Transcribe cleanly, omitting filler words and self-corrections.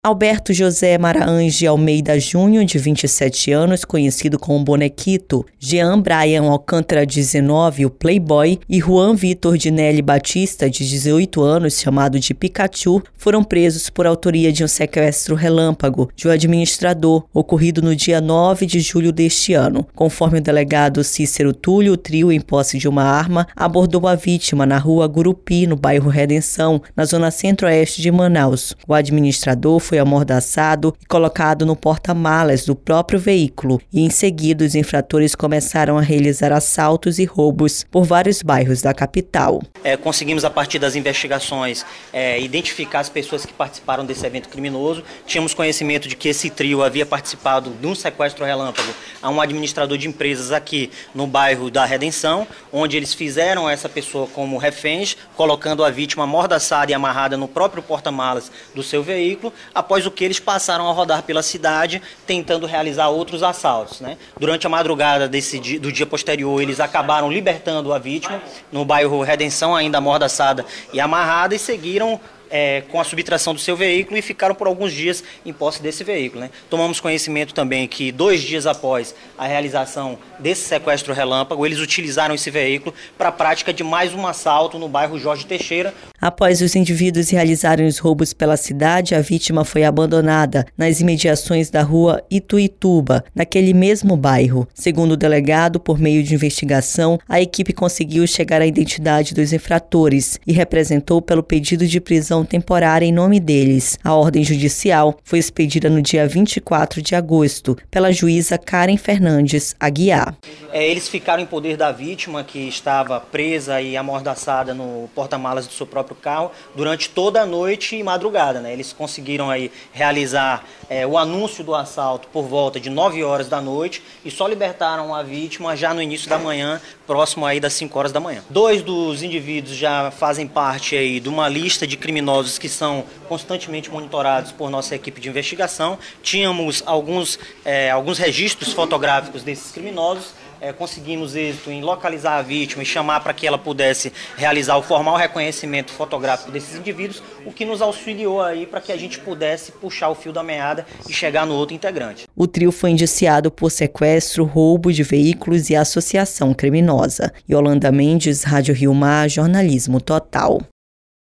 Alberto José Maraange Almeida Júnior, de 27 anos, conhecido como Bonequito, Jean Brian Alcântara, 19, o Playboy, e Juan Vitor Dinelli Batista, de 18 anos, chamado de Pikachu, foram presos por autoria de um sequestro relâmpago de um administrador, ocorrido no dia 9 de julho deste ano. Conforme o delegado Cícero Túlio, o trio, em posse de uma arma, abordou a vítima na rua Gurupi, no bairro Redenção, na zona centro-oeste de Manaus. O administrador foi amordaçado e colocado no porta-malas do próprio veículo e, em seguida, os infratores começaram a realizar assaltos e roubos por vários bairros da capital. Conseguimos, a partir das investigações, identificar as pessoas que participaram desse evento criminoso. Tínhamos conhecimento de que esse trio havia participado de um sequestro relâmpago a um administrador de empresas aqui no bairro da Redenção, onde eles fizeram essa pessoa como reféns, colocando a vítima amordaçada e amarrada no próprio porta-malas do seu veículo, após o que eles passaram a rodar pela cidade tentando realizar outros assaltos, Durante a madrugada do dia posterior, eles acabaram libertando a vítima no bairro Redenção, ainda amordaçada e amarrada, e seguiram com a subtração do seu veículo e ficaram por alguns dias em posse desse veículo. Tomamos conhecimento também que 2 dias após a realização desse sequestro relâmpago, eles utilizaram esse veículo para a prática de mais um assalto no bairro Jorge Teixeira. Após os indivíduos realizarem os roubos pela cidade, a vítima foi abandonada nas imediações da rua Ituituba, naquele mesmo bairro. Segundo o delegado, por meio de investigação, a equipe conseguiu chegar à identidade dos infratores e representou pelo pedido de prisão temporária em nome deles. A ordem judicial foi expedida no dia 24 de agosto pela juíza Karen Fernandes Aguiar. Eles ficaram em poder da vítima, que estava presa e amordaçada no porta-malas do seu próprio carro durante toda a noite e madrugada. Eles conseguiram aí realizar o anúncio do assalto por volta de 9 horas da noite e só libertaram a vítima já no início da manhã, próximo aí das 5 horas da manhã. 2 dos indivíduos já fazem parte aí de uma lista de criminosos que são constantemente monitorados por nossa equipe de investigação. Tínhamos alguns registros fotográficos desses criminosos. Conseguimos êxito em localizar a vítima e chamar para que ela pudesse realizar o formal reconhecimento fotográfico desses indivíduos, o que nos auxiliou aí para que a gente pudesse puxar o fio da meada e chegar no outro integrante. O trio foi indiciado por sequestro, roubo de veículos e associação criminosa. Yolanda Mendes, Rádio Rio Mar, Jornalismo Total.